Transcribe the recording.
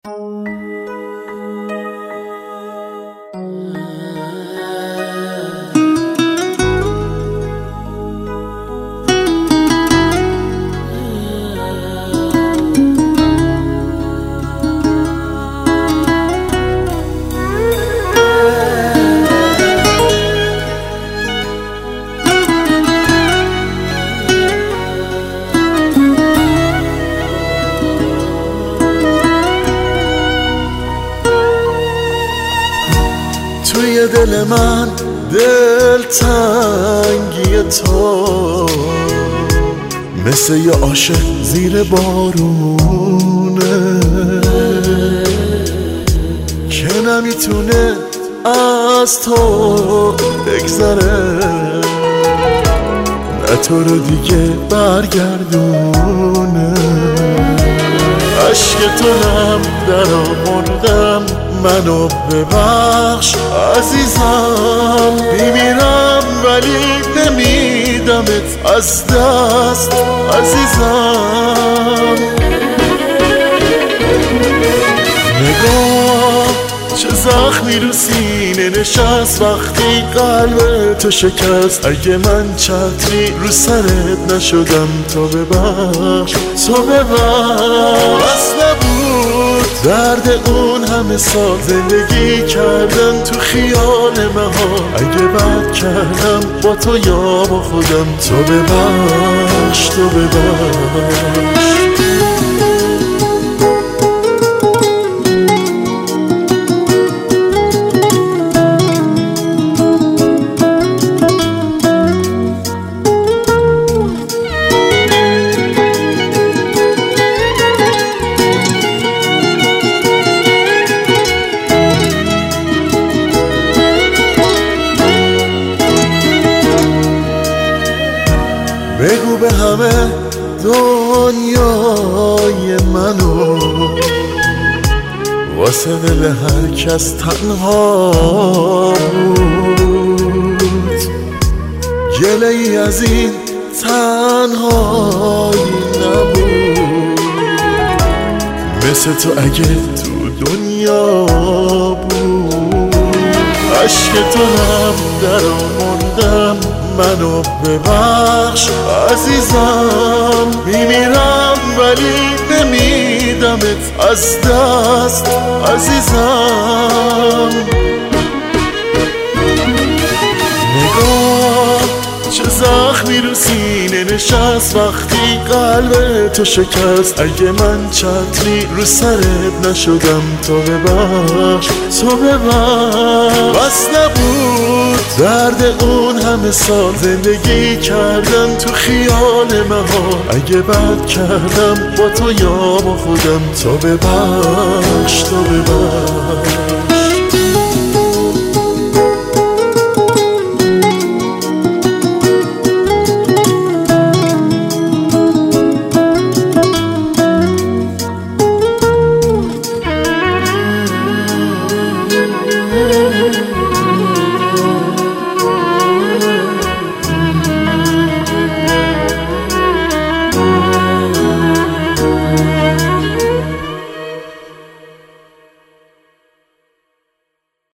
توی دل من دلتنگی تو مثل یه عاشق زیر بارونه که نمیتونه از تو بگذره، نه تو رو دیگه برگردونه. عشق تو نم در آوردم، منو ببخش عزیزم، میمیرم ولی نمیدمت از دست عزیزم. نگاه چه زخمی رو سینه نشست وقتی قلب تو شکست. اگه من چتری رو سرت نشدم تو ببخش، تو ببخش. بس نبود درد اون همه سال زندگی کردن تو خیال مهار. اگه بد کردم با تو یا با خودم، تو ببخش، تو ببخش. بگو به همه دنیای منو، واسه دل هر کس تنها بود. گله ای از این تنهایی نبود، مثل تو اگه تو دنیا بود. عشق تو هم در آوردم، منو ببخش عزیزم، میمیرم ولی نمیدمت از دست عزیزم. نگاه چه زخمی رو سینه نشست وقتی قلب تو شکست. اگه من چتری رو سرت نشدم تو ببخش، تو ببخش. بس نبود درد اون همه سال زندگی کردن تو خیال مهار. اگه بد کردم با تو یا با خودم، تو ببخش، تو ببخش.